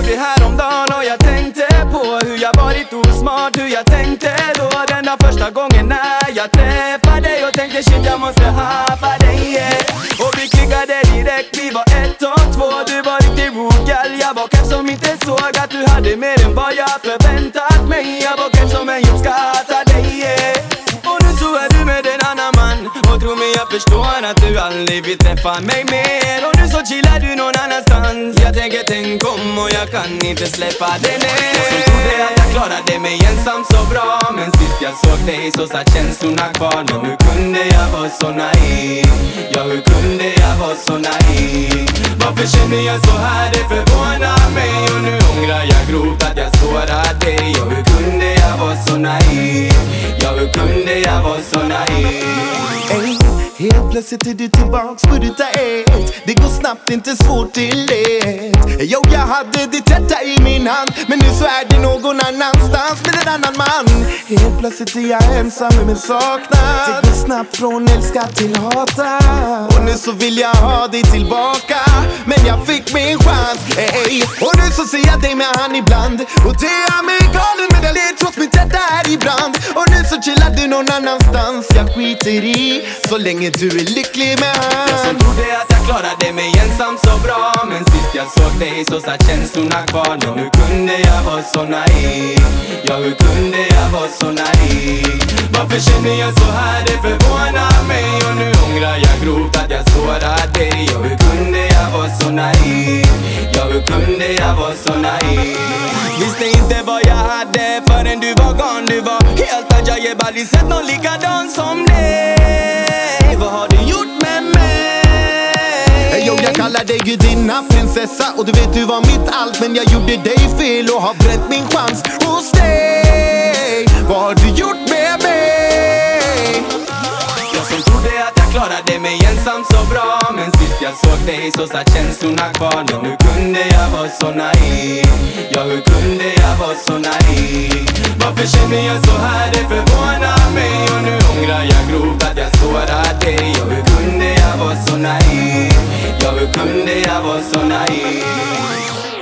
det häromdagen och jag tänkte på hur jag varit osmart, hur jag tänkte då. Den där första gången när jag träffade dig och tänkte shit jag måste haffa dig, yeah. Och vi klickade direkt, vi var 1 och 2. Du var riktigt rude girl, jag var kanske som inte såg att du hade mer än vad jag förväntat mig. Jag var kanske som en uppskattad dig, yeah. Och nu så är du med en annan man. Och tro mig jag förstår att du aldrig vill träffa mig mer. Och nu så chillar du någon annanstans. Jag tänker tänk om och jag kan inte släppa dig ner. Jag som trodde att jag klarade mig ensam så bra, men sist jag såg dig så satt känslorna kvar. Men hur kunde jag vara så naiv? Ja, hur kunde jag vara så naiv? Varför känner jag så här? Det förvånar mig. Och nu ångrar jag grovt att jag sårade dig. Ja, hur kunde jag vara så naiv? Ja, hur kunde jag vara så naiv? Ey, helt plötsligt är du tillbaks på ruta 1. Det går snabbt, inte svårt till det. Jo, jag hade ditt hjärta i min hand, men nu så är det någon annanstans med en annan man. Helt plötsligt är jag ensam med min saknad. Det går snabbt från älska till hata. Och nu så vill jag ha dig tillbaka, men jag fick min chans, ey. Och nu så ser jag dig med han ibland, och det är mig galen med den led trots mitt hjärta är i brand. Och nu så chillar du någon annanstans, jag skiter i så länge du är lycklig med han. Jag som trodde att jag klarade mig ensam så bra, men sist jag såg dig så satt känslorna kvar. Men hur kunde jag vara så naiv? Ja, hur kunde jag vara så naiv? Varför känner jag så här? Det förvånar mig. Och nu ångrar jag grovt att jag sårade dig. Ja, hur kunde jag vara så naiv? Ja, hur kunde jag vara så naiv? Visste inte vad jag hade förrän du var gone. Du var helt att jag ger aldrig sett någon likadan som dig. Vad har du gjort med mig? Jo, jag kallar dig gudinna, prinsessa, och du vet du var mitt allt. Men jag gjorde dig fel och har bränt min chans hos dig. Vad har du gjort med mig? Jag som trodde att jag klarade mig ensam så bra, men sist jag såg dig så satt känslorna kvar. Men hur kunde jag vara så naiv? Ja, hur kunde jag vara så naiv? Varför känner jag så här? Det förvånar mig. Och nu ångrar jag grovt att jag sårade dig. Ja, hur kunde jag vara så naiv? Ja, hur kunde jag vara så naiv?